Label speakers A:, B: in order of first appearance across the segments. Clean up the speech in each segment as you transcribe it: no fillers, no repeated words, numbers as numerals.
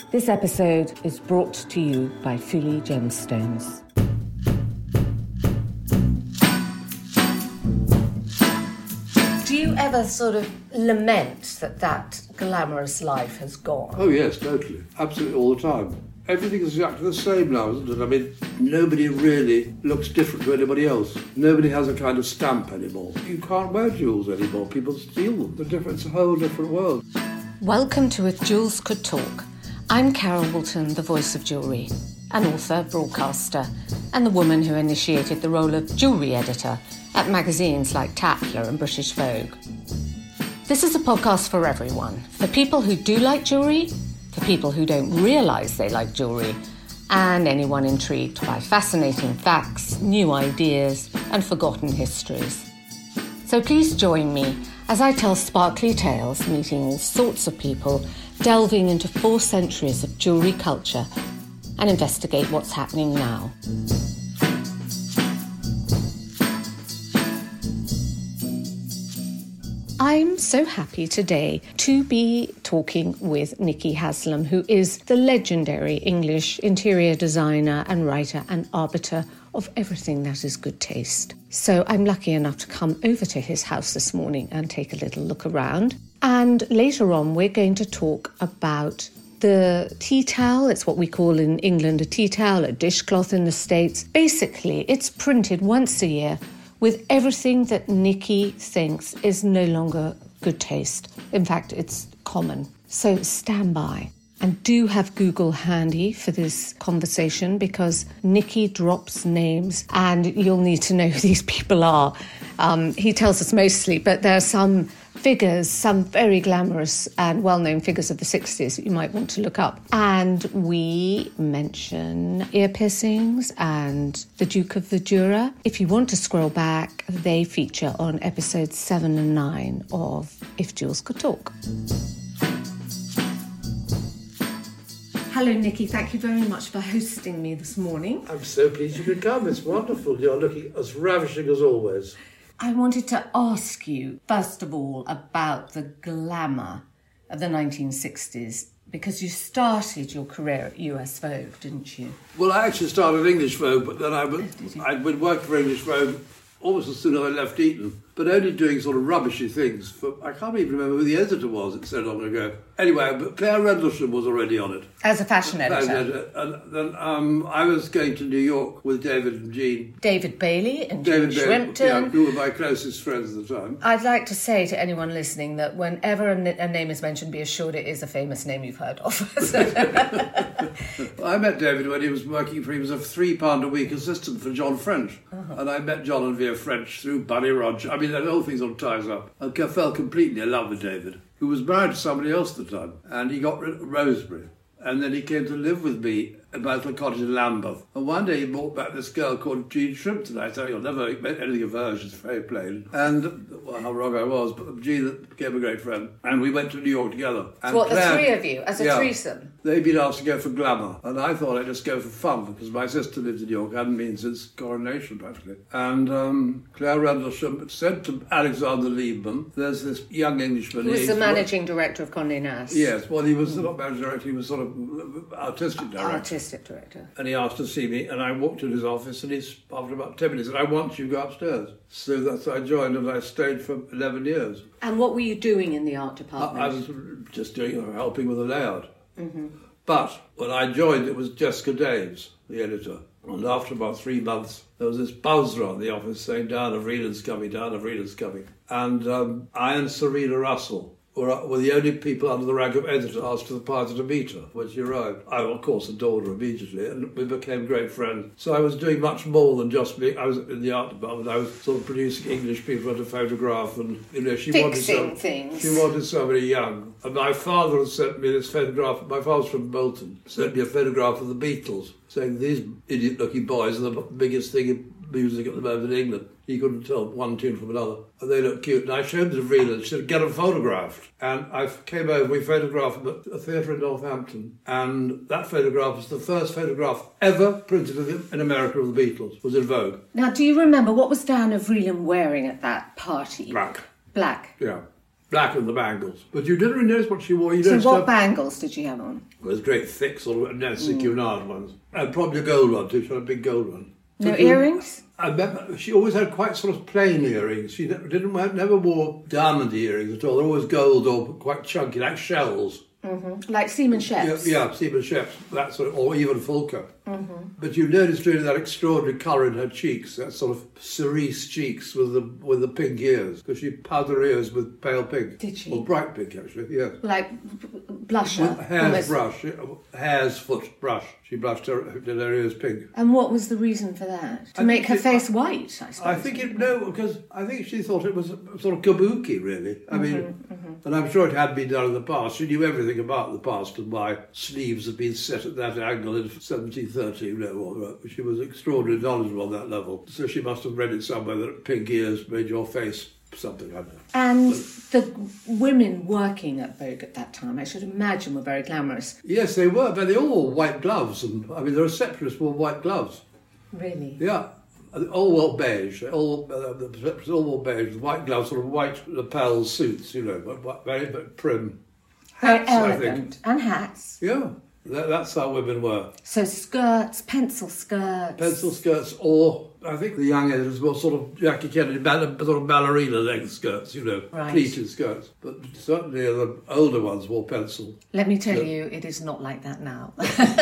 A: This episode is brought to you by Fuli Gemstones. Do you ever sort of lament that glamorous life has gone?
B: Oh yes, totally. Absolutely all the time. Everything is exactly the same now, isn't it? I mean, nobody really looks different to anybody else. Nobody has a kind of stamp anymore. You can't wear jewels anymore. People steal them. It's a whole different world.
A: Welcome to If Jewels Could Talk. I'm Carol Walton, the voice of jewellery, an author, broadcaster, and the woman who initiated the role of jewellery editor at magazines like Tatler and British Vogue. This is a podcast for everyone, for people who do like jewellery, for people who don't realise they like jewellery, and anyone intrigued by fascinating facts, new ideas, and forgotten histories. So please join me as I tell sparkly tales, meeting all sorts of people, delving into 4 centuries of jewellery culture, and investigate what's happening now. I'm so happy today to be talking with Nikki Haslam, who is the legendary English interior designer and writer and arbiter of everything that is good taste. So I'm lucky enough to come over to his house this morning and take a little look around. And later on, we're going to talk about the tea towel. It's what we call in England a tea towel, a dishcloth in the States. Basically, it's printed once a year with everything that Nikki thinks is no longer good taste. In fact, it's common. So stand by. And do have Google handy for this conversation because Nikki drops names and you'll need to know who these people are. He tells us mostly, but there are some figures, some very glamorous and well-known figures of the 60s that you might want to look up. And we mention ear piercings and the Duke of the Jura. If you want to scroll back, they feature on episodes 7 and 9 of If Jewels Could Talk. Hello, Nikki. Thank you very much for hosting me this morning.
B: I'm so pleased you could come. It's wonderful. You're looking as ravishing as always.
A: I wanted to ask you, first of all, about the glamour of the 1960s, because you started your career at US Vogue, didn't you?
B: Well, I actually started English Vogue, but then I'd been working for English Vogue almost as soon as I left Eton, but only doing sort of rubbishy things. I can't even remember who the editor was, it's so long ago. Anyway, but Claire Rendlesham was already on it.
A: As a fashion editor.
B: And then I was going to New York with David and Jean.
A: David Bailey and Jean Shrimpton.
B: Yeah, who were my closest friends at the time.
A: I'd like to say to anyone listening that whenever a name is mentioned, be assured it is a famous name you've heard of.
B: I met David when he was he was a £3 a week assistant for John French. Uh-huh. And I met John and Vere French through Bunny Roger. I mean, that whole thing sort of ties up. I fell completely in love with David, who was married to somebody else at the time. And he got Rosemary. And then he came to live with me at my little cottage in Lambeth. And one day he brought back this girl called Jean Shrimpton. I thought, you'll never make anything of her, she's very plain. And, well, how wrong I was, but Jean became a great friend. And we went to New York together. And
A: what,
B: Claire,
A: the three of you, as a threesome?
B: They'd been asked to go for glamour. And I thought I'd just go for fun, because my sister lived in New York, hadn't been since coronation, practically. And Claire Rendlesham said to Alexander Liebman, there's this young Englishman.
A: Who was the managing director of Condé Nast.
B: Yes, well, he was not managing director, he was sort of artistic director.
A: And
B: he asked to see me, and I walked in his office, and after about 10 minutes, said, I want you to go upstairs. So I joined, and I stayed for 11 years.
A: And what were you doing in the art department?
B: I was just helping with the layout.
A: Mm-hmm.
B: But when I joined, it was Jessica Daves, the editor. And after about 3 months, there was this buzz around the office saying, Diana Vreeland's coming, Diana Vreeland's coming. And I and Serena Russell were the only people under the rank of editor asked to the party to meet her when she arrived. I, of course, adored her immediately, and we became great friends. So I was doing much more than just me. I was in the art department. I was sort of producing English people to photograph, and she wanted somebody young. And my father had sent me this photograph. My father's from Bolton. Sent me a photograph of the Beatles, saying these idiot-looking boys are the biggest thing in music at the moment in England. He couldn't tell one tune from another. And they looked cute. And I showed them to Vreeland. She said, get them photographed. And I came over, we photographed them at a theatre in Northampton. And that photograph was the first photograph ever printed in America of the Beatles. Was in Vogue.
A: Now, do you remember what was Diana Vreeland wearing at that party?
B: Black.
A: Black?
B: Yeah. Black and the bangles. But you didn't really notice what she wore. You
A: So
B: noticed
A: what bangles did she have on?
B: Those great thick sort of Nancy Cunard ones. And probably a gold one too. She had a big gold one.
A: No earrings?
B: I remember she always had quite sort of plain earrings. She never wore diamond earrings at all. They're always gold or quite chunky, like shells.
A: Mm-hmm. Like Seaman Sheps?
B: Yeah, Seaman Sheps, that sort of, or even Fulker. Mm-hmm. But you noticed really that extraordinary colour in her cheeks, that sort of cerise cheeks with the pink ears, because she powdered her ears with pale pink.
A: Did she?
B: Or bright pink, actually, yes.
A: Like blusher?
B: With hare's foot brush. She did her ears pink.
A: And what was the reason for that? To make her face white, I suppose?
B: Because I think she thought it was sort of kabuki, really. I mean, and I'm sure it had been done in the past. She knew everything about the past and why sleeves had been set at that angle in 1730, she was extraordinarily knowledgeable on that level. So she must have read it somewhere that pink ears made your face something, I don't know.
A: And the women working at Vogue at that time, I should imagine, were very glamorous.
B: Yes, they were, but they all wore white gloves, and the receptionists wore white gloves.
A: Really?
B: Yeah. All wore beige. The receptionists all wore beige with white gloves, sort of white lapel suits, but very prim.
A: Very
B: Hats,
A: elegant. And hats.
B: Yeah. That's how women were.
A: So skirts, pencil skirts.
B: Pencil skirts, or I think the young editors were sort of Jackie Kennedy, sort of ballerina leg skirts,
A: right.
B: Pleated skirts. But certainly the older ones wore pencil.
A: Let me tell you, it is not like that now.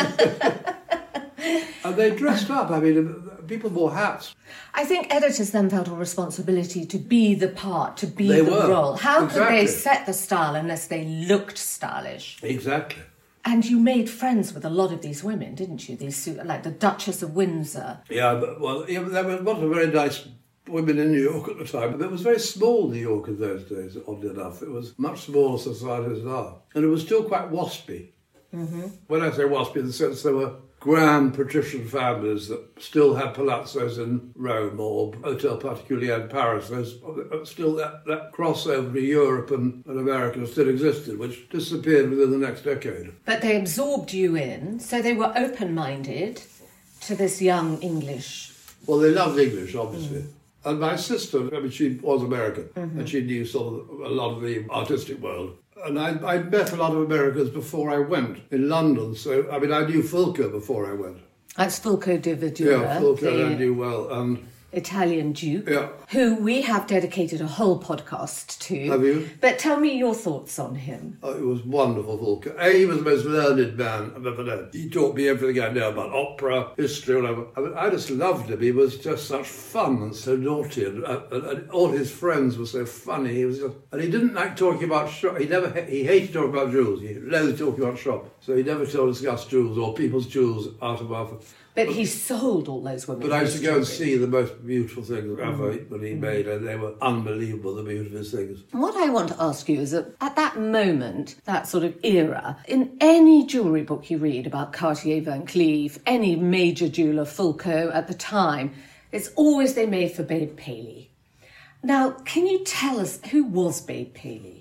B: And they dressed up. I mean, people wore hats.
A: I think editors then felt a responsibility to be the part, to be
B: the
A: role. How
B: exactly.
A: could they set the style unless they looked stylish?
B: Exactly.
A: And you made friends with a lot of these women, didn't you? These, like the Duchess of Windsor.
B: Yeah, there were a lot of very nice women in New York at the time, but it was very small, New York in those days, oddly enough. It was much smaller society as now. And it was still quite waspy. Mm-hmm. When I say waspy, in the sense there were grand patrician families that still had palazzos in Rome or Hotel Particulier in Paris. There's still that crossover to Europe and America still existed, which disappeared within the next decade.
A: But they absorbed you in, so they were open-minded to this young English.
B: Well, they loved English, obviously. And my sister, she was American, and she knew sort of a lot of the artistic world. And I met a lot of Americans before I went in London. So, I knew Fulco before I went.
A: That's Fulco di Vedura.
B: Yeah, Fulco I knew well. And
A: Italian Duke,
B: yeah.
A: Who we have dedicated a whole podcast to.
B: Have you?
A: But tell me your thoughts on him.
B: Oh, it was wonderful, Fulco. He was the most learned man I've ever known. He taught me everything I know about opera, history, whatever. I just loved him. He was just such fun and so naughty, and all his friends were so funny. He was and he didn't like talking about shop. He hated talking about jewels. He loathed talking about shop. So he never discussed jewels or people's jewels out of our.
A: But he sold all those women.
B: But I used to go and see the most beautiful things ever that he made, and they were unbelievable, the beauty of his things.
A: What I want to ask you is that at that moment, that sort of era, in any jewellery book you read about Cartier, Van Cleef, any major jeweller, Fulco at the time, it's always they made for Babe Paley. Now, can you tell us who was Babe Paley?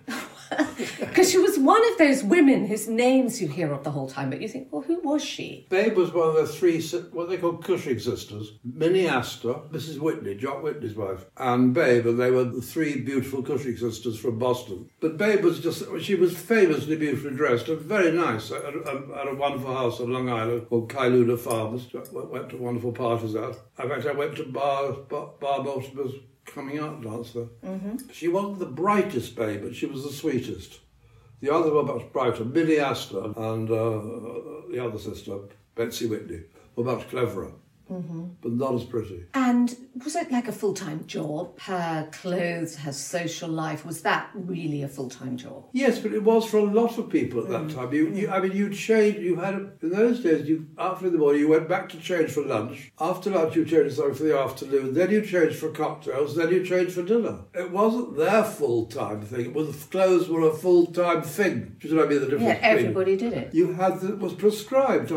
A: Because she was one of those women whose names you hear of the whole time, but you think, well, who was she?
B: Babe was one of the three, what they called Cushing sisters. Minnie Astor, Mrs. Whitney, Jock Whitney's wife, and Babe, and they were the three beautiful Cushing sisters from Boston. But Babe was she was famously beautifully dressed and very nice, at a wonderful house on Long Island called Kailuna Farms. Went to wonderful parties out. In fact, I went to Bar Mortimer's coming out dancer. Mm-hmm. She wasn't the brightest Babe, but she was the sweetest. The others were much brighter. Minnie Astor and the other sister, Betsy Whitney, were much cleverer, but not as pretty.
A: And was it like a full-time job? Her clothes, her social life, was that really a full-time job?
B: Yes, but it was for a lot of people at that time. You'd change. In those days, after the morning, you went back to change for lunch. After lunch, you changed something for the afternoon. Then you changed for cocktails. Then you changed for dinner. It wasn't their full-time thing. Clothes were a full-time thing. Do you know what I mean? The difference.
A: Yeah, everybody did it.
B: It was prescribed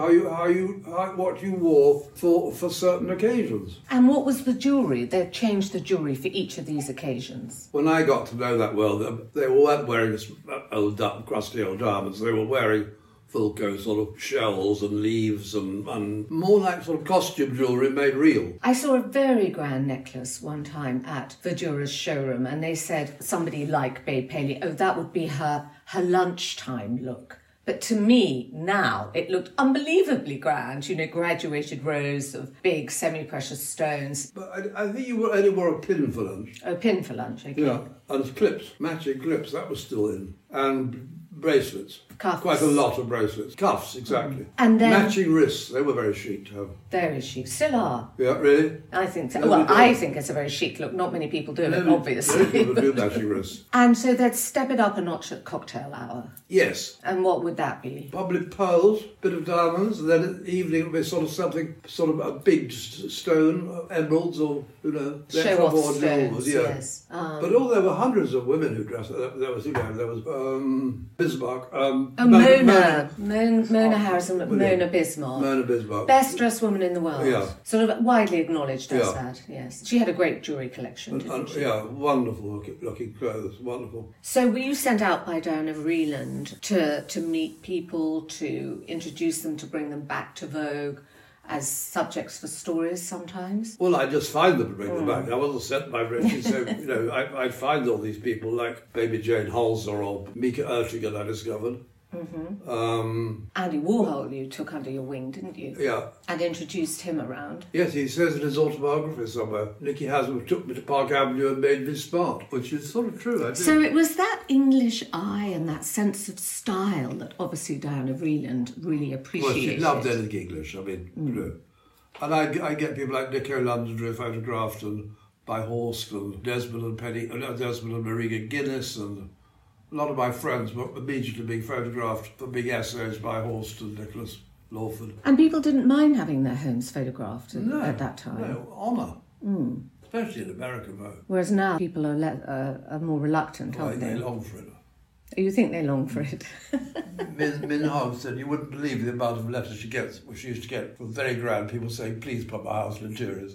B: what you wore for certain occasions.
A: And what was the jewellery? They changed the jewellery for each of these occasions.
B: When I got to know that world, they weren't wearing old crusty old diamonds. They were wearing Fulco sort of shells and leaves and more like sort of costume jewellery made real.
A: I saw a very grand necklace one time at Verdura's showroom, and they said somebody like Babe Paley, oh, that would be her lunchtime look. But to me, now, it looked unbelievably grand, graduated rows of big semi-precious stones.
B: But I think you only wore a pin for lunch.
A: Oh, pin for lunch, okay.
B: Yeah, and clips, matching clips, that was still in. And bracelets.
A: Cuffs.
B: Quite a lot of bracelets. Cuffs, exactly.
A: And then...
B: matching wrists, they were very chic to have.
A: Very chic. Still are.
B: Yeah, really?
A: I think so. Well, I think it's a very chic look. Not many people do it, obviously.
B: Many people do matching wrists.
A: And so they'd step it up a notch at cocktail hour.
B: Yes.
A: And what would that be?
B: Probably pearls, bit of diamonds, and then in the evening it would be sort of something, sort of a big stone, emeralds or,
A: show-off stones, yes.
B: But there were hundreds of women who dressed. There was Bismarck.
A: Mona Harrison, Mona Bismarck.
B: Mona Bismarck.
A: Best dressed woman in the world.
B: Yeah.
A: Sort of widely acknowledged as that, yes. She had a great jewellery collection, didn't she?
B: Yeah, wonderful looking clothes, wonderful.
A: So were you sent out by Diana Vreeland to meet people, to introduce them, to bring them back to Vogue as subjects for stories sometimes?
B: Well, I just find them and bring them back. I wasn't sent by Richie, so, I'd find all these people like Baby Jane Holzer or Mika Ertigan I discovered.
A: Mm-hmm. Andy Warhol you took under your wing, didn't you?
B: Yeah.
A: And introduced him around.
B: Yes, he says in his autobiography somewhere, Nicky Haslam took me to Park Avenue and made me smart, which is sort of true, I think.
A: So it was that English eye and that sense of style that obviously Diana Vreeland really appreciated.
B: Well, she loved anything English, And I get people like Nico Londonderry photographed and by Horst and Desmond and Marie Guinness, and a lot of my friends were immediately being photographed for big essays by Horst and Nicholas Lawford.
A: And people didn't mind having their homes photographed at that time.
B: No, honour. Especially in America, though.
A: Whereas now people are more reluctant, aren't they?
B: They long for it.
A: You think they long for it?
B: Min Hong said you wouldn't believe the amount of letters she used to get from very grand people saying, please put my house in interiors.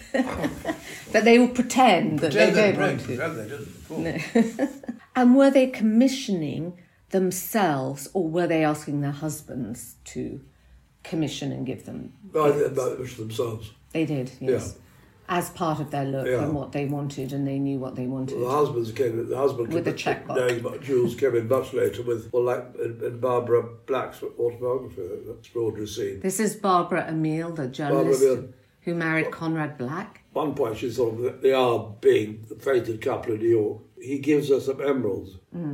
A: But they all pretend that they don't want to.
B: Pretend they didn't.
A: No. And were they commissioning themselves, or were they asking their husbands to commission and give them?
B: Themselves.
A: They did, yes.
B: Yeah.
A: As part of their look and what they wanted, and they knew what they wanted.
B: Well, the husband
A: with the checkbook.
B: Knowing about jewels came in much later with, in Barbara Black's autobiography, that extraordinary scene.
A: This is Barbara Emile, the journalist who married Conrad Black.
B: At one point, she's sort of, they are being the fated couple in New York. He gives her some emeralds,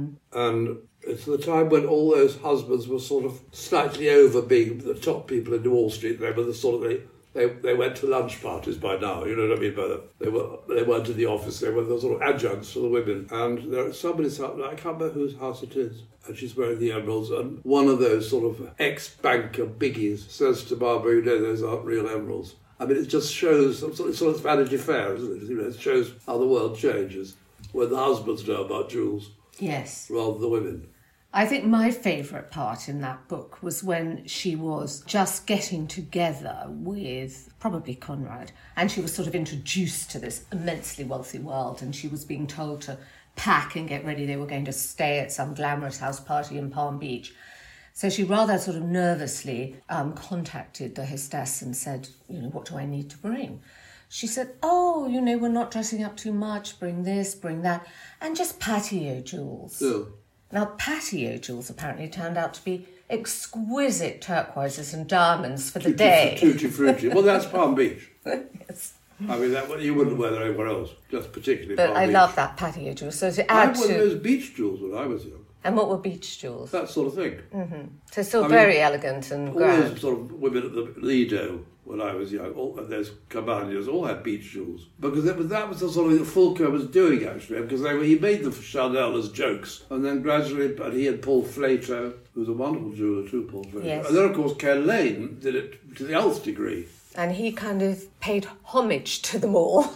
B: and it's the time when all those husbands were sort of slightly over being the top people in Wall Street. They were the sort of They went to lunch parties by now, you know what I mean by that? They weren't in the office, they were the sort of adjuncts for the women. And there's somebody's house, I can't remember whose house it is, and she's wearing the emeralds, and one of those sort of ex-banker biggies says to Barbara, those aren't real emeralds. I mean, it just shows, it's sort of Vanity Fair, isn't it? It shows how the world changes when the husbands know about jewels.
A: Yes.
B: Rather than the women.
A: I think my favourite part in that book was when she was just getting together with probably Conrad, and she was sort of introduced to this immensely wealthy world, and she was being told to pack and get ready. They were going to stay at some glamorous house party in Palm Beach. So she rather sort of nervously contacted the hostess and said, what do I need to bring? She said, we're not dressing up too much, bring this, bring that, and just patio jewels.
B: Yeah.
A: Now, patio jewels apparently turned out to be exquisite turquoises and diamonds for the day.
B: Tutti frutti. Well, that's Palm Beach.
A: Yes.
B: I mean, you wouldn't wear that anywhere else, just particularly Palm Beach.
A: But I love that patio jewel. So to add
B: to... those beach jewels when I was young.
A: And what were beach jewels?
B: That sort of thing.
A: Mm-hmm. So still very elegant and grand.
B: All those sort of women at the Lido when I was young, and those Cabañas all had beach jewels. Because that was the sort of thing that Fulco was doing, actually, because he made them for Chanel as jokes. And then gradually, he had Paul Flato, who was a wonderful jeweller too, Paul Flato.
A: Yes.
B: And then, of course, Ken Lane did it to the nth degree.
A: And he kind of paid homage to them all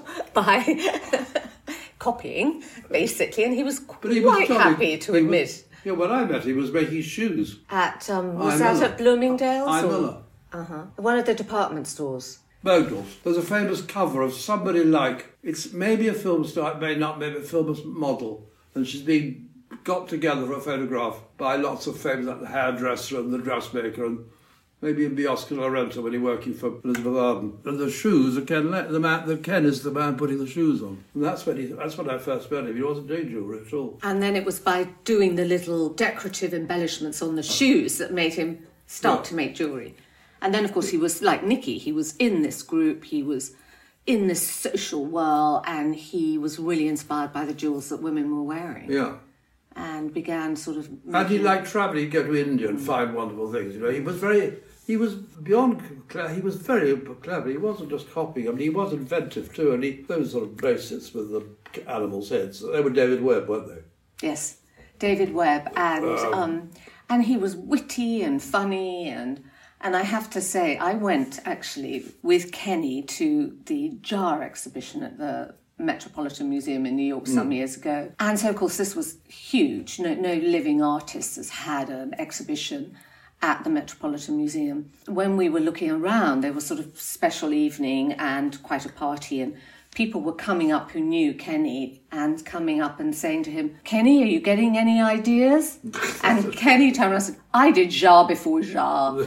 A: by copying, basically, and he was quite happy to admit.
B: When I met him, he was making shoes.
A: At, was that at Bloomingdale's?
B: Miller.
A: One of the department stores.
B: Bodles. There's a famous cover of somebody like, it's maybe a film star, it may not, maybe a film model, and she's being got together for a photograph by lots of famous, like the hairdresser and the dressmaker, and maybe even Oscar Lorento when he working for Elizabeth Arden. And the shoes, Ken is the man putting the shoes on. And that's when I first met him. He wasn't doing jewellery at all.
A: And then it was by doing the little decorative embellishments on the shoes that made him start to make jewellery. And then, of course, he was like Nicky. He was in this group, he was in this social world, and he was really inspired by the jewels that women were wearing.
B: Yeah.
A: And began sort of...
B: And he liked travelling. He'd go to India and find wonderful things. You know, he was very clever. He wasn't just copying. I mean, he was inventive too. And those sort of bracelets with the animals' heads, they were David Webb, weren't they?
A: Yes, David Webb. And he was witty and funny. And I have to say, I went actually with Kenny to the Jar exhibition at the Metropolitan Museum in New York some years ago. And so, of course, this was huge. No living artist has had an exhibition at the Metropolitan Museum. When we were looking around, there was sort of special evening and quite a party, and people were coming up who knew Kenny and coming up and saying to him, "Kenny, are you getting any ideas?" And Kenny turned around and said, "I did Jar before Jar."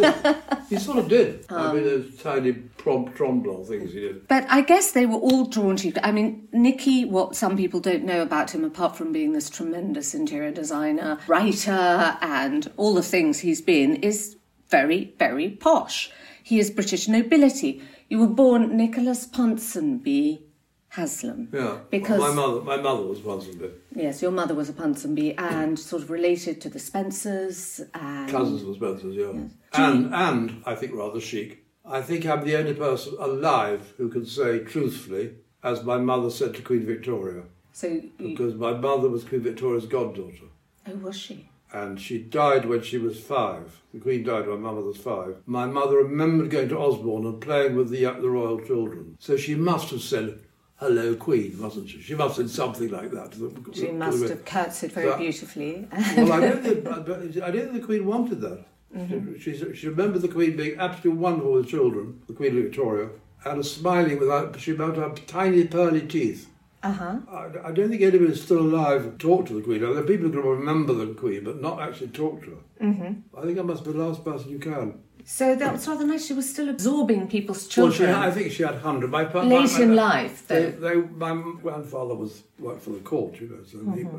B: He sort of did. I mean, those tiny tromblon things he did.
A: But I guess they were all drawn to you. I mean, Nicky, what some people don't know about him, apart from being this tremendous interior designer, writer, and all the things he's been, is very, very posh. He is British nobility. You were born Nicholas Ponsonby Haslam.
B: Yeah,
A: because
B: my mother was Ponsonby.
A: Yes, your mother was a Ponsonby and sort of related to the Spencers. And
B: cousins of the Spencers, yeah.
A: Yes.
B: And I think rather chic. I think I'm the only person alive who can say truthfully, as my mother said to Queen Victoria. Because my mother was Queen Victoria's goddaughter.
A: Oh, was she?
B: And she died when she was 5. The Queen died when my mother was 5. My mother remembered going to Osborne and playing with the royal children. So she must have said, "Hello, Queen," wasn't she? She must have said something like that.
A: She must have curtsied very beautifully.
B: Well, I don't think the Queen wanted that. Mm-hmm. She remembered the Queen being absolutely wonderful with children, the Queen Victoria, and smiling she might have tiny pearly teeth.
A: Uh-huh.
B: I don't think anyone is still alive who talked to the Queen. There are people who can remember the Queen, but not actually talk to her. Mm-hmm. I think I must be the last person who can.
A: So that was rather nice. She was still absorbing people's children.
B: Well, I think she had 100.
A: Late in life, though.
B: My grandfather worked for the court, you know, so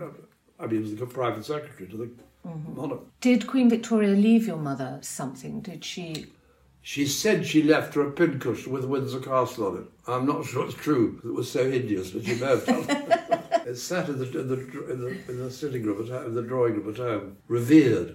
B: he was the private secretary to the monarch.
A: Did Queen Victoria leave your mother something? Did she...
B: She said she left her a pincushion with Windsor Castle on it. I'm not sure it's true, because it was so hideous, but she may have done. It sat in the sitting room, in the drawing room at home, revered.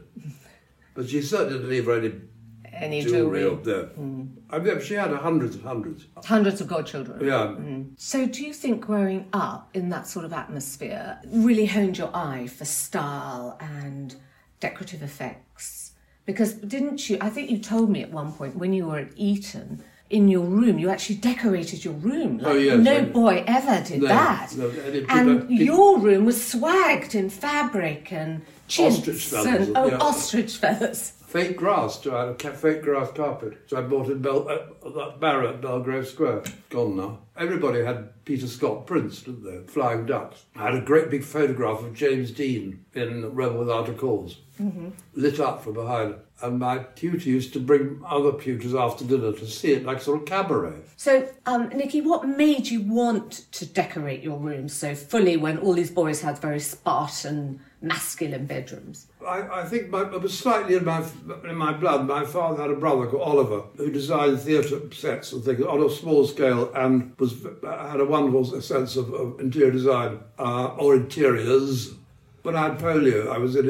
B: But she certainly didn't leave her any jewellery up there. I mean, she had hundreds and hundreds.
A: Hundreds of godchildren.
B: Yeah.
A: So do you think growing up in that sort of atmosphere really honed your eye for style and decorative effects? Because didn't you, I think you told me at one point when you were at Eton, in your room, you actually decorated your room. Like, no boy ever did that. No, and your room was swagged in fabric and chintz.
B: Ostrich feathers.
A: Ostrich feathers.
B: Fake grass, so I had a fake grass carpet. So I bought in that Barrow at Belgrave Square. Gone now. Everybody had Peter Scott prints, didn't they? Flying ducks. I had a great big photograph of James Dean in Rebel Without a Cause, lit up from behind. And my tutor used to bring other tutors after dinner to see it, like sort of cabaret.
A: So, Nicky, what made you want to decorate your room so fully when all these boys had very Spartan, masculine bedrooms?
B: I think it was slightly in my blood. My father had a brother called Oliver who designed theatre sets and things on a small scale and had a wonderful sense of interior design or interiors. When I had polio, I was in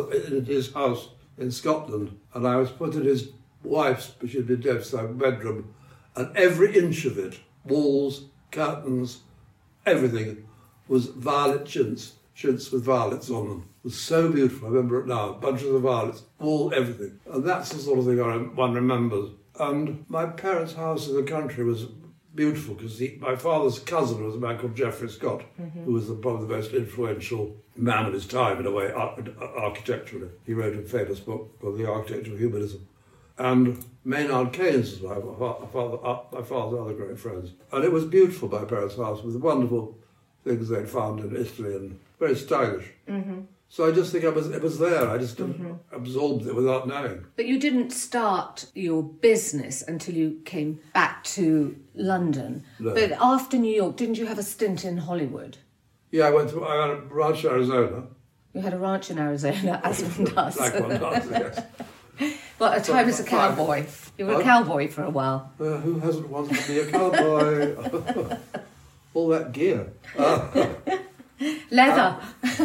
B: his house in Scotland, and I was put in his wife's, which had been dead, bedroom, and every inch of it, walls, curtains, everything, was violet chintz with violets on them. It was so beautiful, I remember it now, bunches of violets, everything. And that's the sort of thing one remembers. And my parents' house in the country was beautiful because my father's cousin was a man called Geoffrey Scott, who was probably the most influential man of his time in a way, architecturally. He wrote a famous book called The Architecture of Humanism. And Maynard Keynes was my father's other great friends. And it was beautiful, my parents' house, with the wonderful things they'd found in Italy and very stylish. So I just think it was there. I just absorbed it without knowing.
A: But you didn't start your business until you came back to London.
B: No.
A: But after New York, didn't you have a stint in Hollywood?
B: Yeah, I had a ranch in Arizona.
A: You had a ranch in Arizona, as one does.
B: Like one does, yes.
A: Well, a time as a cowboy. You were a cowboy for a while.
B: Who hasn't wanted to be a cowboy? All that gear.
A: Leather.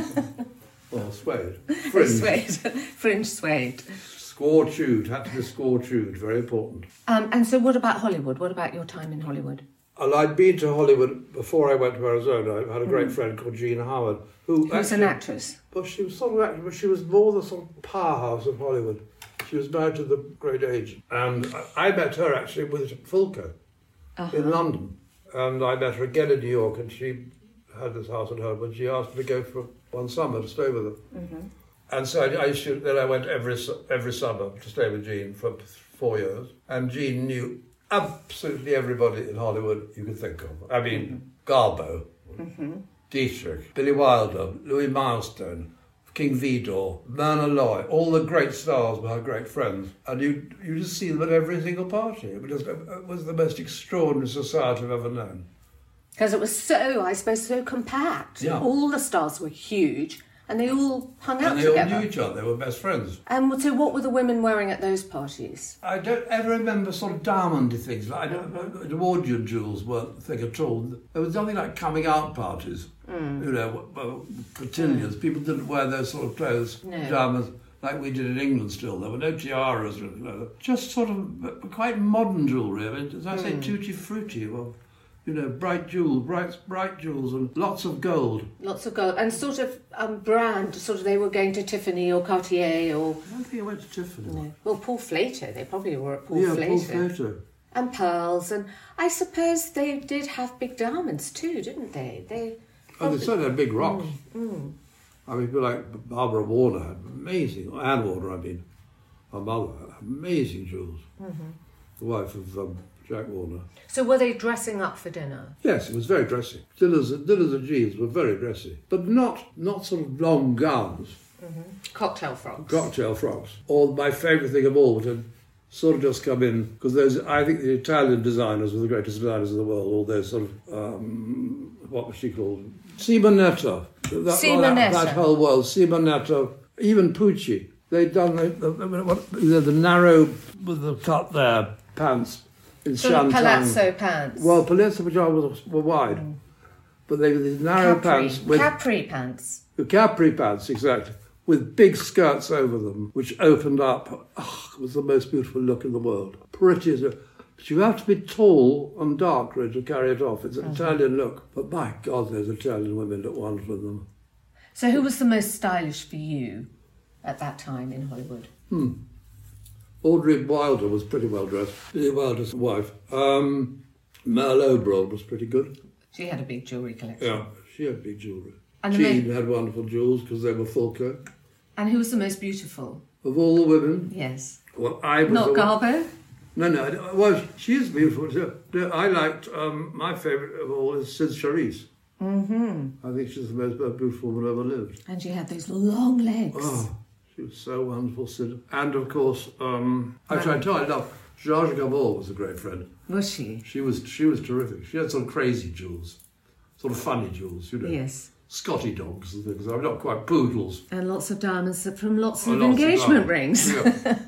B: Well, suede. Fringe.
A: Suede. Fringe suede.
B: Score-chewed. Had to be score-chewed. Very important.
A: And so what about Hollywood? What about your time in Hollywood?
B: And I'd been to Hollywood before I went to Arizona. I had a great friend called Jean Howard.
A: Who's an actress?
B: Well, she was sort of actress, but she was more the sort of powerhouse of Hollywood. She was married to the great age. And I met her actually with Fulco in London. And I met her again in New York, and she had this house at home, and she asked me to go for one summer to stay with her. And so I went every summer to stay with Jean for 4 years. And Jean knew absolutely everybody in Hollywood you could think of. I mean, Garbo, Dietrich, Billy Wilder, Louis Milestone, King Vidor, Myrna Loy, all the great stars were her great friends. And you just see them at every single party. It was the most extraordinary society I've ever known.
A: Because it was so, I suppose, so compact.
B: Yeah.
A: All the stars were huge, and they all hung out
B: And they
A: together.
B: all knew each other. They were best friends.
A: And so what were the women wearing at those parties?
B: I don't ever remember sort of diamondy things. Like, Edwardian jewels weren't a thing at all. There was nothing like coming out parties. You know, cotillions. People didn't wear those sort of clothes, pajamas, like we did in England still. There were no tiaras or anything like that. Just sort of quite modern jewellery. I mean, as I say, tutti frutti. Well, you know, bright jewels and lots of gold.
A: Lots of gold. And sort of brand, sort of they were going to Tiffany or Cartier or...
B: I don't think I went to Tiffany.
A: No. Well, Paul Flater. They probably were at Paul Flater.
B: Yeah, Paul Flater.
A: And pearls. And I suppose they did have big diamonds too, didn't they? They
B: certainly had big rocks. I mean, people like Barbara Warner had amazing, Anne Warner, I mean, her mother, had amazing jewels. The wife of Jack Warner.
A: So were they dressing up for dinner?
B: Yes, it was very dressy. Dinners and Jeans were very dressy, but not sort of long gowns.
A: Cocktail frocks.
B: Cocktail frocks. Or my favourite thing of all was to sort of just come in, because I think the Italian designers were the greatest designers in the world, all those sort of, what was she called? Simonetta. That whole world. Simonetta, even Pucci. They'd done the narrow, with the cut there, pants.
A: Sort of palazzo pants.
B: Well, palazzo pajamas were wide, but they were these narrow pants with
A: capri pants.
B: Capri pants, exactly, with big skirts over them, which opened up. Oh, it was the most beautiful look in the world. Pretty as but you have to be tall and dark really to carry it off. It's an Italian look, but my God, those Italian women look wonderful in them.
A: So, who was the most stylish for you at that time in Hollywood?
B: Audrey Wilder was pretty well dressed. Billy Wilder's wife. Merle Oberon was pretty good.
A: She had a big jewellery collection.
B: Yeah, she had big jewellery.
A: And
B: Jean had wonderful jewels because they were Fulco.
A: And who was the most beautiful?
B: Of all the women?
A: Yes.
B: Well, I was...
A: Not Garbo?
B: No. Well, she is beautiful too. I liked... my favourite of all is Sid Charisse. I think she's the most beautiful woman ever lived.
A: And she had those long legs.
B: Oh. She was so wonderful, Sid. And of course, actually I told you, Georges Gabor was a great friend.
A: Was she?
B: She was terrific. She had some crazy jewels, sort of funny jewels, you know.
A: Yes.
B: Scotty dogs and things. I'm not quite poodles.
A: And lots of diamonds from lots of engagement rings.
B: Yeah.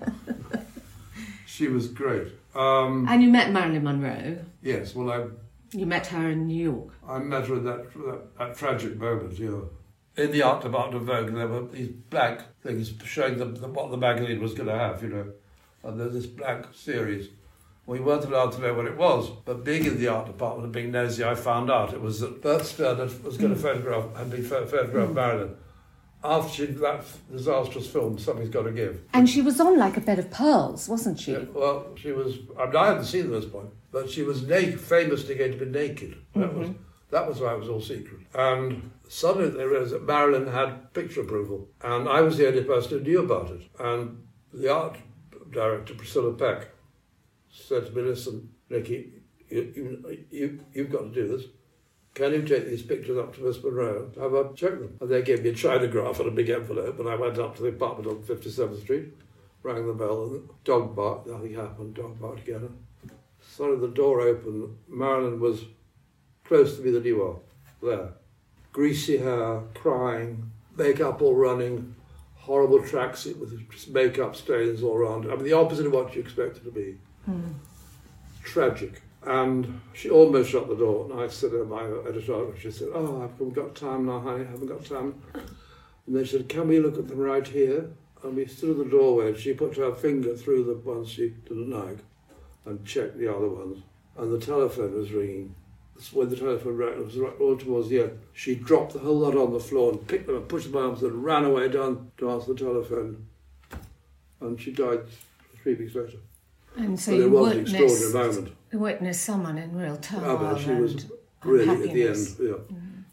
B: She was great.
A: And you met Marilyn Monroe.
B: Yes, well,
A: You met her in New York.
B: I met her at that tragic moment, yeah. In the art department of Vogue, there were these black things showing what the magazine was going to have, you know. And there's this black series. We weren't allowed to know what it was, but being in the art department and being nosy, I found out it was that Bert Stern was going to photograph Marilyn. After that disastrous film, Something's Got to Give.
A: And she was on like a bed of pearls, wasn't she?
B: Yeah, well, she was... I hadn't seen them at this point, but she was famously going to be naked. That was why it was all secret. And suddenly they realised that Marilyn had picture approval, and I was the only person who knew about it. And the art director, Priscilla Peck, said to me, "Listen, Nicky, you've got to do this. can you take these pictures up to Miss Monroe? Have I checked them? And they gave me a Chinograph and a big envelope, and I went up to the apartment on 57th Street, rang the bell, and dog barked. Nothing happened. Dog barked again. Suddenly the door opened. Marilyn was close to me than you are. There. Greasy hair, crying, makeup all running, horrible tracksuit with makeup stains all around. I mean, the opposite of what you expect it to be. Tragic. And she almost shut the door, and I said to my editor, and she said, "Oh, I haven't got time now, honey, I haven't got time." And they said, "Can we look at them right here?" And we stood in the doorway, and she put her finger through the ones she didn't like and checked the other ones. And the telephone was ringing. When the telephone rang, it was right all towards the end. She dropped the whole lot on the floor and picked them and pushed them in my arms and ran away down to answer the telephone. And she died 3 weeks later.
A: And so
B: but it was an extraordinary moment.
A: You witnessed someone in real turmoil.
B: She was really at the end. Yeah.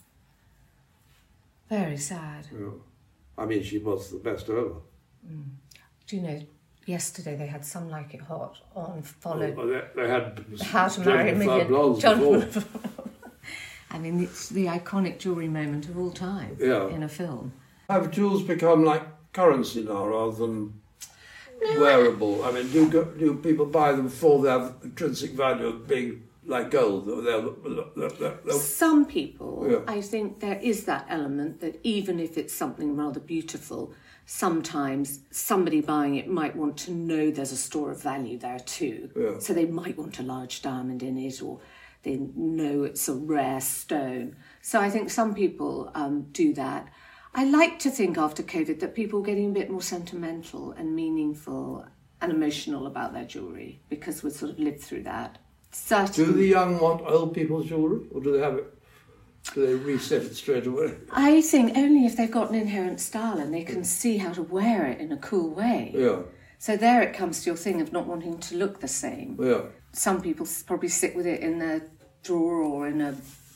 A: Very sad.
B: Yeah. I mean, she was the best ever.
A: Do you know, yesterday they had Some Like It Hot on, followed...
B: They had
A: How to Marry a Million. I mean, it's the iconic jewellery moment of all time in a film.
B: Have jewels become like currency now rather than wearable? I mean, do people buy them for their intrinsic value of being like gold?
A: Some people, I think there is that element that even if it's something rather beautiful, sometimes somebody buying it might want to know there's a store of value there too. Yeah. So they might want a large diamond in it, or they know it's a rare stone. So I think some people do that. I like to think after COVID that people are getting a bit more sentimental and meaningful and emotional about their jewellery, because we've sort of lived through that. Certainly.
B: Do the young want old people's jewellery, or do they have it? Do they reset it straight away?
A: I think only if they've got an inherent style and they can see how to wear it in a cool way.
B: Yeah.
A: So there it comes to your thing of not wanting to look the same.
B: Yeah.
A: Some people probably sit with it in their drawer or in a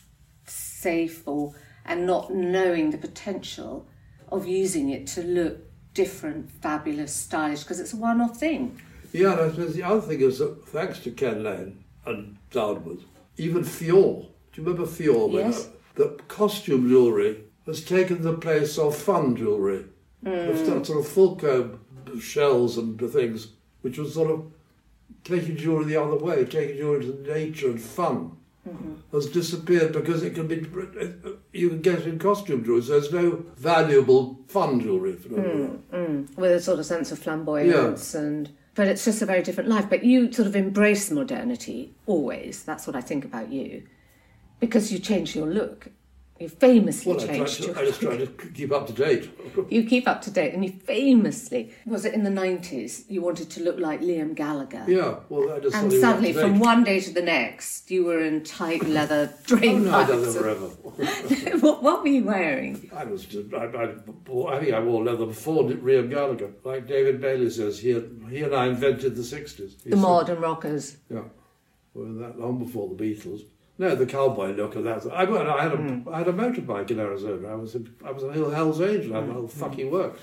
A: safe, and not knowing the potential of using it to look different, fabulous, stylish, because it's a one-off thing.
B: Yeah, and I suppose the other thing is that thanks to Ken Lane and downwards, even Fior, do you remember Fior?
A: Yes.
B: The costume jewellery has taken the place of fun jewellery. It's that sort of full comb shells and things, which was sort of taking jewellery the other way, taking jewellery to nature and fun. Has disappeared because it can be, you can get it in costume jewellery, so there's no valuable fun jewellery.
A: With a sort of sense of flamboyance but it's just a very different life. But you sort of embrace modernity always. That's what I think about you, because you change your look. You famously changed your look.
B: I just try to keep up to date.
A: You keep up to date, and you famously, was it in the 90s, you wanted to look like Liam Gallagher?
B: Yeah, well, I just
A: and suddenly, from one day to the next, you were in tight leather drain pipes.
B: I don't know forever.
A: What were you wearing?
B: I think I wore leather before Liam Gallagher. Like David Bailey says, he and I invented the 60s.
A: The modern rockers.
B: Yeah, well, that long before the Beatles. No, the cowboy look of that. I had a motorbike in Arizona. I was a Hell's Angel. I had the whole fucking works.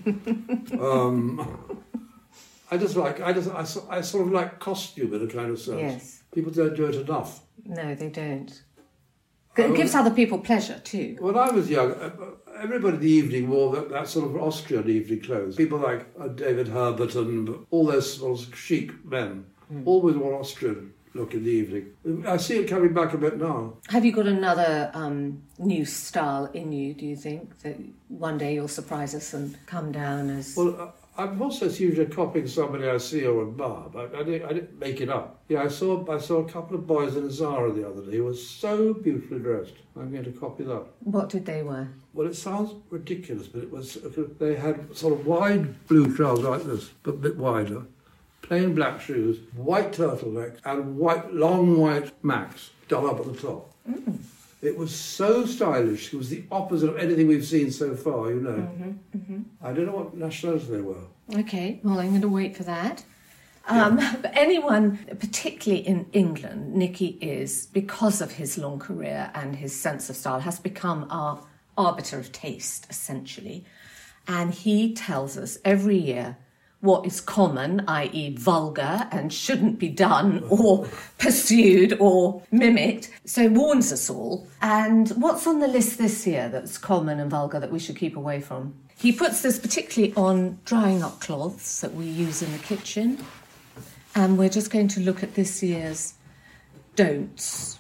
B: I sort of like costume in a kind of sense.
A: Yes.
B: People don't do it enough.
A: No, they don't. It gives other people pleasure too.
B: When I was young, everybody in the evening wore that sort of Austrian evening clothes. People like David Herbert and all those sort of chic men always wore Austrian look in the evening. I see it coming back a bit now. Have
A: you got another new style in you, do you think, that one day you'll surprise us and come down as...
B: Well, I'm also usually copying somebody I see or admire, but I didn't make it up. Yeah, I saw a couple of boys in Zara the other day who were so beautifully dressed. I'm going to copy that.
A: What did they wear?
B: Well, it sounds ridiculous, but they had sort of wide blue trousers like this, but a bit wider, plain black shoes, white turtlenecks, and long white Macs done up at the top. It was so stylish. It was the opposite of anything we've seen so far, you know. I don't know what nationality they were.
A: Okay, well, I'm going to wait for that. But anyone, particularly in England, Nicky is, because of his long career and his sense of style, has become our arbiter of taste, essentially. And he tells us every year what is common, i.e. vulgar and shouldn't be done or pursued or mimicked. So warns us all. And what's on the list this year that's common and vulgar that we should keep away from? He puts this particularly on drying up cloths that we use in the kitchen. And we're just going to look at this year's don'ts.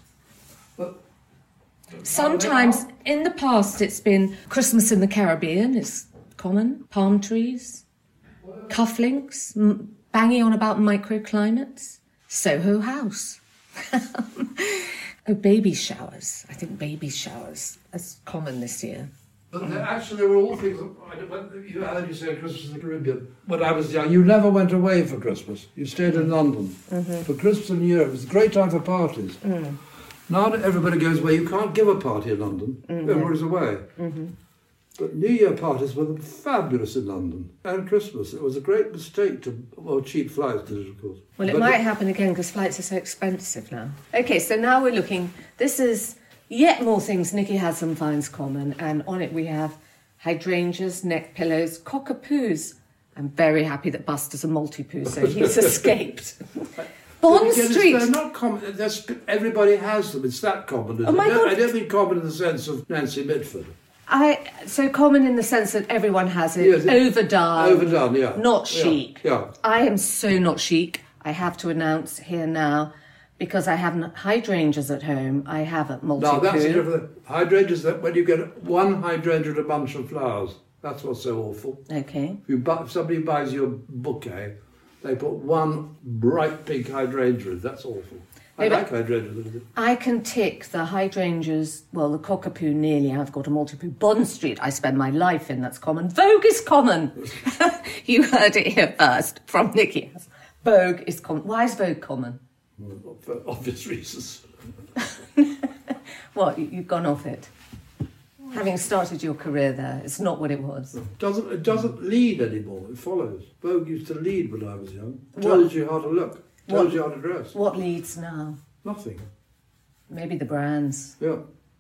A: Sometimes in the past it's been Christmas in the Caribbean is common, palm trees, cufflinks, banging on about microclimates, Soho House. Oh, baby showers. I think baby showers is common this year.
B: But actually, there were all things. You heard you say Christmas in the Caribbean. When I was young, you never went away for Christmas. You stayed in London. For Christmas and New Year, it was a great time for parties. Now that everybody goes away, you can't give a party in London. Everybody's away. But New Year parties were fabulous in London. And Christmas. It was a great mistake to... Well, cheap flights did it, of course.
A: Well, it might happen again because flights are so expensive now. OK, so now we're looking... This is yet more things Nicky Haslam finds common. And on it we have hydrangeas, neck pillows, cockapoos. I'm very happy that Buster's a multi-poo, so he's escaped. Bond Street.
B: They're not common. Everybody has them. It's that common. Isn't it? I don't mean common in the sense of Nancy Mitford.
A: So common in the sense that everyone has it. Yes, overdone,
B: yeah.
A: Not chic.
B: Yeah.
A: I am so not chic. I have to announce here now, because I have hydrangeas at home, I have a multi-poo.
B: No, that's a different thing. Hydrangeas, that when you get one hydrangea and a bunch of flowers, that's what's so awful.
A: Okay.
B: If somebody buys you a bouquet, they put one bright pink hydrangea. That's awful. I like hydrangeas a little bit.
A: I can tick the hydrangeas, well, the cockapoo nearly, I've got a multi-poo. Bond Street, I spend my life in, that's common. Vogue is common. You heard it here first from Nicky. Vogue is common. Why is Vogue common?
B: Well, for obvious reasons.
A: What, you've gone off it? Having started your career there, it's not what it was.
B: It doesn't lead anymore, it follows. Vogue used to lead when I was young. Tells you how to look. Tells you how to dress.
A: What leads now?
B: Nothing.
A: Maybe the brands.
B: Yeah.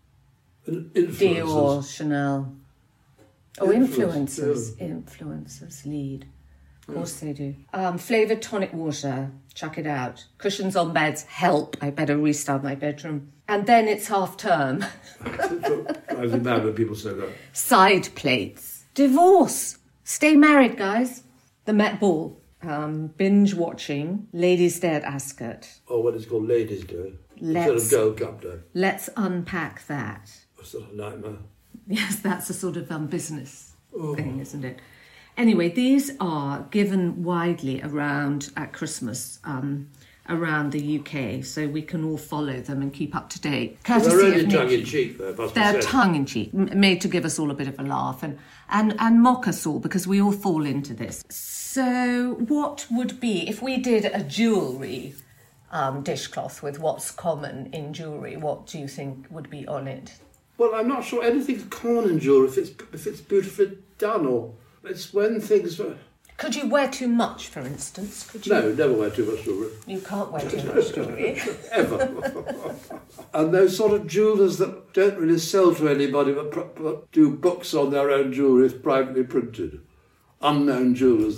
B: And influencers.
A: Dior, Chanel. Oh, influencers. Yeah. Influencers lead. Of course they do. Flavoured tonic water. Chuck it out. Cushions on beds. Help. I better restart my bedroom. And then it's half term.
B: Drives me mad when people say that.
A: Side plates. Divorce. Stay married, guys. The Met Ball. Binge watching. Ladies' Day at Ascot.
B: Or what it's called Ladies' Day. Instead of Gold Cup Day.
A: Let's unpack that.
B: That's a nightmare.
A: Yes, that's a sort of business thing, isn't it? Anyway, these are given widely around at Christmas, around the UK, so we can all follow them and keep up to date.
B: They're really tongue-in-cheek, though, must be said.
A: They're tongue-in-cheek, made to give us all a bit of a laugh and mock us all, because we all fall into this. So what would be, if we did a jewellery dishcloth with what's common in jewellery, what do you think would be on it?
B: Well, I'm not sure anything's common in jewellery if it's beautifully done, or it's when things...
A: Could you wear too much, for instance? Could you?
B: No, never wear too much jewellery.
A: You can't wear too much jewellery.
B: Ever. And those sort of jewellers that don't really sell to anybody but do books on their own jewellery, it's privately printed. Unknown jewellers,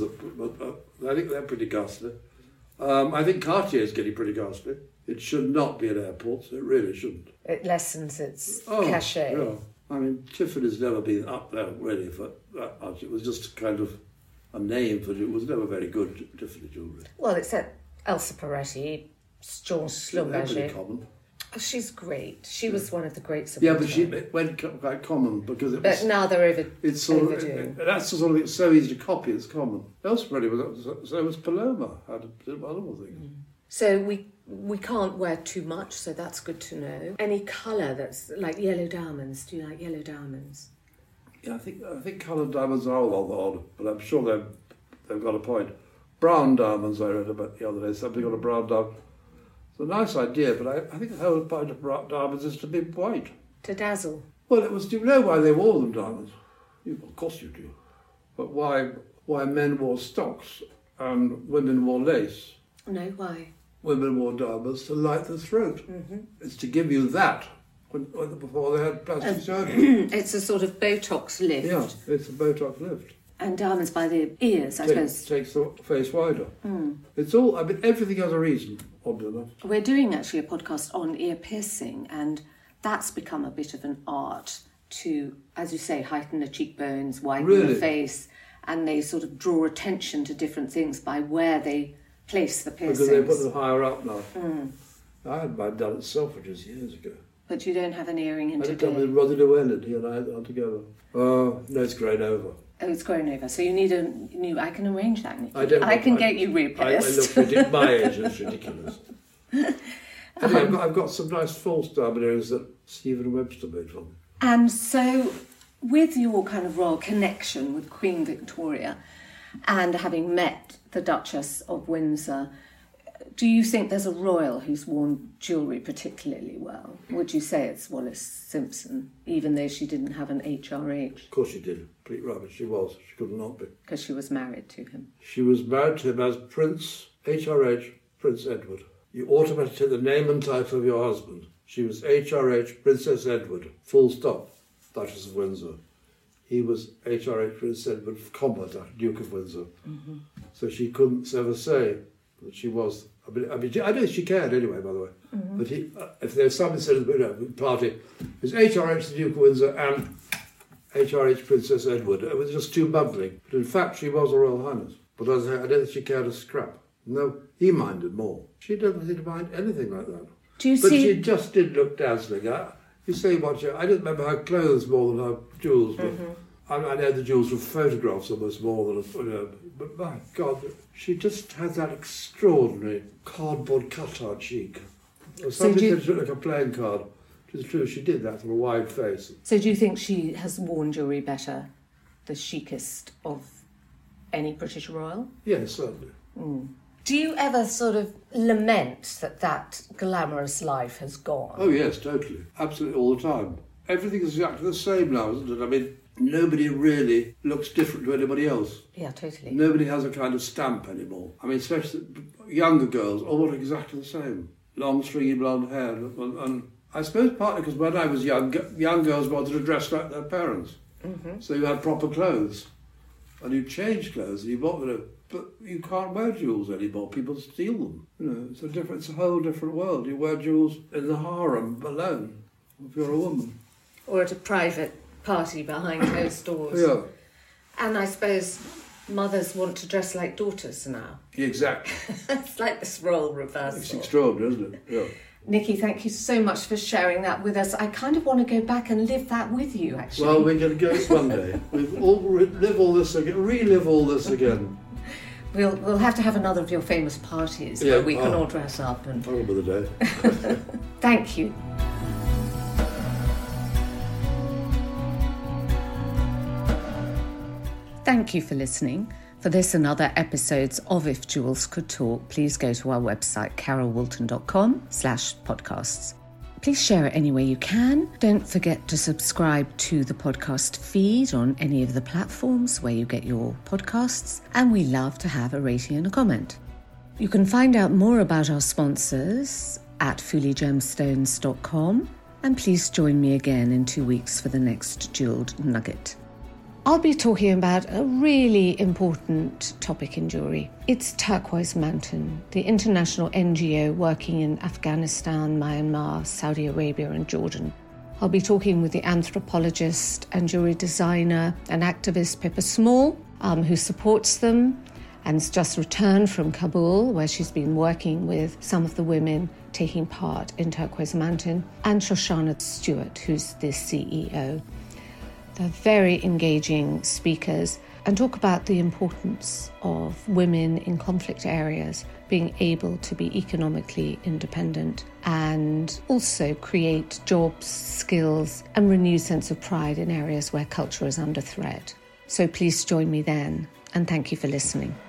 B: I think they're pretty ghastly. I think Cartier is getting pretty ghastly. It should not be at airports, it really shouldn't.
A: It lessens its cachet.
B: Yeah. I mean, Tiffany's never been up there really for that much. It was just kind of a name for it. It was never very good Tiffany jewellery.
A: Well, except Elsa Peretti, Jean Schlumberger.
B: They're pretty common.
A: Oh, she's great. She was one of the greats of
B: Yeah, but she went quite common because it was...
A: But now they're
B: It's sort of, that's the sort of thing, it's so easy to copy, it's common. Elsa Peretti was... So was Paloma, had other things.
A: So we can't wear too much, so that's good to know. Any colour that's like yellow diamonds. Do you like yellow diamonds?
B: Yeah, I think coloured diamonds are odd, but I'm sure they've got a point. Brown diamonds, I read about the other day, something on a brown diamond. It's a nice idea, but I think the whole point of diamonds is to be white.
A: To dazzle.
B: Well, do you know why they wore them diamonds? Of course you do. But why men wore stocks and women wore lace?
A: No, why?
B: Women wore diamonds to light the throat. Mm-hmm. It's to give you that before they had plastic surgery.
A: It's a sort of Botox lift.
B: Yeah, it's a Botox lift.
A: And diamonds by the ears, I suppose.
B: Takes the face wider. It's all, I mean, everything has a reason, oddly enough.
A: We're doing actually a podcast on ear piercing, and that's become a bit of an art to, as you say, heighten the cheekbones, widen the face, and they sort of draw attention to different things by where they place the piercings.
B: Because they put them higher up now. I had mine done at Selfridges years ago.
A: But you don't have an earring in
B: I
A: today?
B: I did with Roddy Llewellyn, he and I had that together. No, it's grown over.
A: Oh, it's grown over. So you need a new... I can arrange that, Nicky.
B: I
A: can get you repierced.
B: I look my age, it's ridiculous. Anyway, I've got some nice false diamond earrings that Stephen Webster made for me.
A: And so, with your kind of royal connection with Queen Victoria and having met the Duchess of Windsor, do you think there's a royal who's worn jewellery particularly well? Would you say it's Wallis Simpson, even though she didn't have an HRH?
B: Of course she did. Pretty rubbish. She was. She could not be.
A: Because she was married to him.
B: She was married to him as Prince HRH, Prince Edward. You automatically take the name and title of your husband. She was HRH, Princess Edward, full stop, Duchess of Windsor. He was HRH, Prince Edward, comma, Duke of Windsor. So she couldn't ever say that she was... I mean, I know she cared anyway, by the way. But if there's something said at the party, it was HRH, the Duke of Windsor, and HRH, Princess Edward. It was just too mumbling. But in fact, she was a Royal Highness. But I don't think she cared a scrap. No, he minded more. She doesn't seem to mind anything like that. But she just did look dazzling. You say what I didn't remember her clothes more than her jewels. But I know the jewels were photographs almost more than but my God, she just has that extraordinary cardboard cutout cheek. Or something that looked like a playing card. It's true, she did that with a wide face.
A: So do you think she has worn jewellery better, the chicest of any British royal?
B: Yes, certainly.
A: Do you ever sort of lament that glamorous life has gone?
B: Oh yes, totally. Absolutely all the time. Everything is exactly the same now, isn't it? I mean, nobody really looks different to anybody else.
A: Yeah, totally.
B: Nobody has a kind of stamp anymore. I mean, especially younger girls, all look exactly the same. Long, stringy blonde hair. And I suppose partly because when I was young girls wanted to dress like their parents. So you had proper clothes. And you change clothes, and you bought them. But you can't wear jewels anymore. People steal them. You know, it's a whole different world. You wear jewels in the harem alone, if you're a woman.
A: Or at a private party behind closed doors.
B: Yeah.
A: And I suppose mothers want to dress like daughters now.
B: Exactly.
A: It's like this role reversal.
B: It's extraordinary, isn't it? Yeah.
A: Nicky, thank you so much for sharing that with us. I kind of want to go back and live that with you, actually.
B: Well, we're going to go one day. We'll all relive all this again.
A: We'll have to have another of your famous parties where we can all dress up. And
B: I'll remember the day.
A: Thank you. Thank you for listening. For this and other episodes of If Jewels Could Talk, please go to our website, carolwilton.com/podcasts. Please share it any way you can. Don't forget to subscribe to the podcast feed on any of the platforms where you get your podcasts. And we love to have a rating and a comment. You can find out more about our sponsors at FooleyGemstones.com. And please join me again in 2 weeks for the next Jewelled Nugget. I'll be talking about a really important topic in jewellery. It's Turquoise Mountain, the international NGO working in Afghanistan, Myanmar, Saudi Arabia and Jordan. I'll be talking with the anthropologist and jewellery designer and activist Pippa Small, who supports them and has just returned from Kabul, where she's been working with some of the women taking part in Turquoise Mountain, and Shoshana Stewart, who's the CEO. They're very engaging speakers and talk about the importance of women in conflict areas being able to be economically independent and also create jobs, skills and renewed sense of pride in areas where culture is under threat. So please join me then, and thank you for listening.